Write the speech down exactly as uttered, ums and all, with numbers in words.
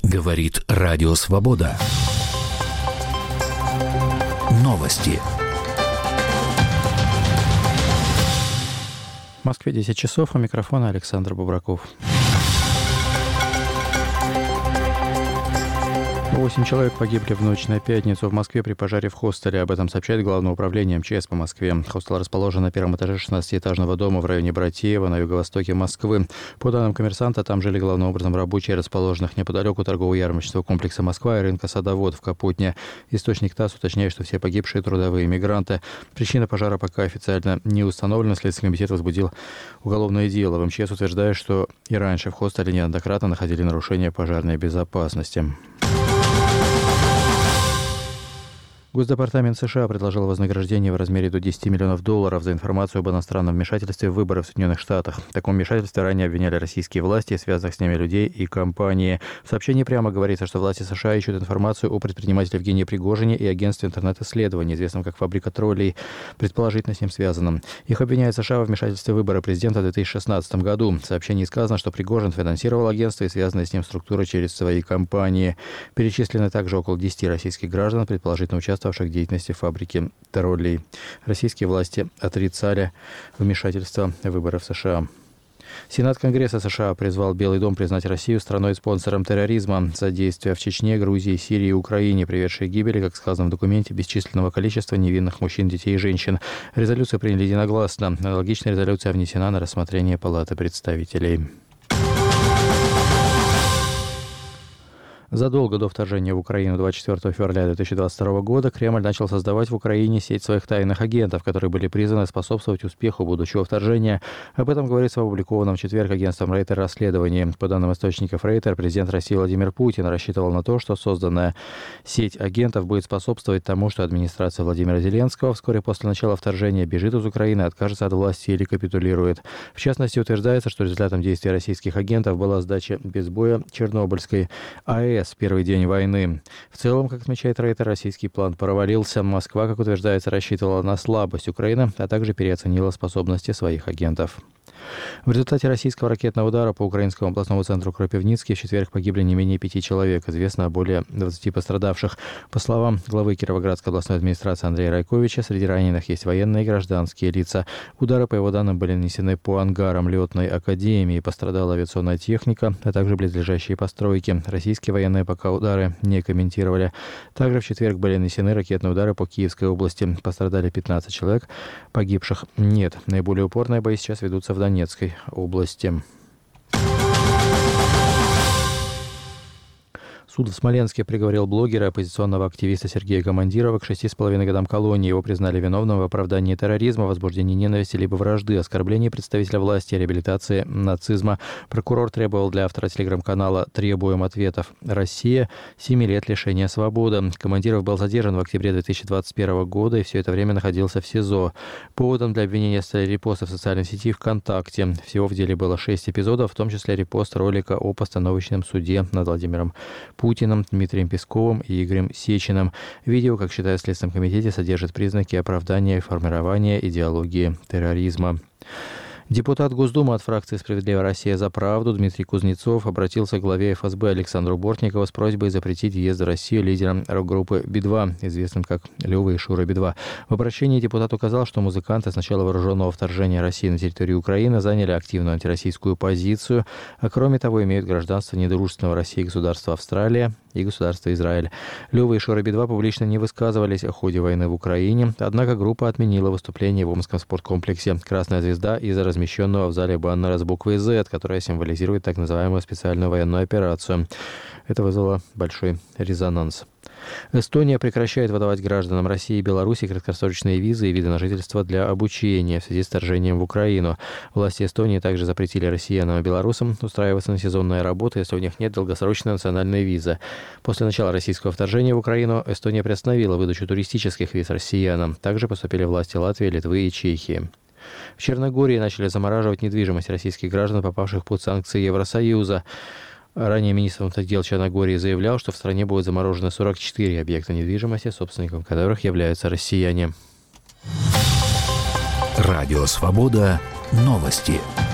Говорит Радио Свобода. Новости. В Москве десять часов, у микрофона Александр Бубраков. Восемь человек погибли в ночь на пятницу в Москве при пожаре в хостеле. Об этом сообщает Главное управление эм че эс по Москве. Хостел расположен на первом этаже шестнадцатиэтажного дома в районе Братеева на юго-востоке Москвы. По данным коммерсанта, там жили главным образом рабочие, расположенных неподалеку торгово-ярмарочного комплекса «Москва» и рынка «Садовод» в Капотне. Источник ТАСС уточняет, что все погибшие трудовые мигранты. Причина пожара пока официально не установлена. Следственный комитет возбудил уголовное дело. В эм че эс утверждает, что и раньше в хостеле неоднократно находили нарушения пожарной безопасности. Госдепартамент США предложил вознаграждение в размере до десяти миллионов долларов за информацию об иностранном вмешательстве в выборы в Соединенных Штатах. В таком вмешательстве ранее обвиняли российские власти, связанных с ними людей и компании. В сообщении прямо говорится, что власти США ищут информацию о предпринимателе Евгении Пригожине и агентстве интернет-исследований, известном как «Фабрика троллей», предположительно с ним связанном. Их обвиняют США во вмешательстве в выборы президента в две тысячи шестнадцатом году. В сообщении сказано, что Пригожин финансировал агентство и связанные с ним структуры через свои компании. Перечислены также около десяти российских граждан, предположительно участвовавших в деятельности фабрики троллей. Российские власти отрицали вмешательство в выборы в США. Сенат Конгресса США призвал Белый дом признать Россию страной-спонсором терроризма за действия в Чечне, Грузии, Сирии и Украине, приведшие к гибели, как сказано в документе, бесчисленного количества невинных мужчин, детей и женщин. Резолюцию приняли единогласно. Аналогичная резолюция внесена на рассмотрение Палаты представителей. Задолго до вторжения в Украину двадцать четвёртого февраля две тысячи двадцать второго года Кремль начал создавать в Украине сеть своих тайных агентов, которые были призваны способствовать успеху будущего вторжения. Об этом говорится в опубликованном в четверг агентством Рейтер расследовании. По данным источников Рейтер, президент России Владимир Путин рассчитывал на то, что созданная сеть агентов будет способствовать тому, что администрация Владимира Зеленского вскоре после начала вторжения бежит из Украины, откажется от власти или капитулирует. В частности, утверждается, что результатом действий российских агентов была сдача без боя Чернобыльской АЭС в первый день войны. В целом, как отмечает Рейтер, российский план провалился. Москва, как утверждается, рассчитывала на слабость Украины, а также переоценила способности своих агентов. В результате российского ракетного удара по украинскому областному центру Кропивницкий в четверг погибли не менее пяти человек. Известно о более двадцати пострадавших. По словам главы Кировоградской областной администрации Андрея Райковича, среди раненых есть военные и гражданские лица. Удары, по его данным, были нанесены по ангарам летной академии. Пострадала авиационная техника, а также близлежащие постройки. Российские военные пока удары не комментировали. Также в четверг были нанесены ракетные удары по Киевской области. Пострадали пятнадцать человек. Погибших нет. Наиболее упорные бои сейчас ведутся в Донецкой области. Суд в Смоленске приговорил блогера и оппозиционного активиста Сергея Командирова к шести с половиной годам колонии. Его признали виновным в оправдании терроризма, возбуждении ненависти либо вражды, оскорблении представителя власти и реабилитации нацизма. Прокурор требовал для автора телеграм-канала «Требуем ответов Россия» семи лет лишения свободы. Командиров был задержан в октябре две тысячи двадцать первого года и все это время находился в СИЗО. Поводом для обвинения стали репосты в социальной сети ВКонтакте. Всего в деле было шесть эпизодов, в том числе репост ролика о постановочном суде над Владимиром Путиным, Дмитрием Песковым и Игорем Сечиным. Видео, как считают в Следственном комитете, содержит признаки оправдания и формирования идеологии терроризма. Депутат Госдумы от фракции «Справедливая Россия за правду» Дмитрий Кузнецов обратился к главе эф эс бэ Александру Бортникову с просьбой запретить въезд в Россию лидерам рок-группы Би два, известным как Лёва и Шура Би два. В обращении депутат указал, что музыканты с начала вооруженного вторжения России на территорию Украины заняли активную антироссийскую позицию, а кроме того имеют гражданство недружественного России государства Австралия и государства Израиль. Лёва и Шура Би два публично не высказывались о ходе войны в Украине, однако группа отменила выступление в Омском спорткомплексе «Красная звезда» из-за размещенного в зале баннера с буквой «З», которая символизирует так называемую специальную военную операцию. Это вызвало большой резонанс. Эстония прекращает выдавать гражданам России и Беларуси краткосрочные визы и виды на жительство для обучения в связи с вторжением в Украину. Власти Эстонии также запретили россиянам и белорусам устраиваться на сезонные работы, если у них нет долгосрочной национальной визы. После начала российского вторжения в Украину Эстония приостановила выдачу туристических виз россиянам. Также поступили власти Латвии, Литвы и Чехии. В Черногории начали замораживать недвижимость российских граждан, попавших под санкции Евросоюза. Ранее министр внутренних дел Черногории заявлял, что в стране будут заморожены сорок четыре объекта недвижимости, собственником которых являются россияне. Радио «Свобода». Новости.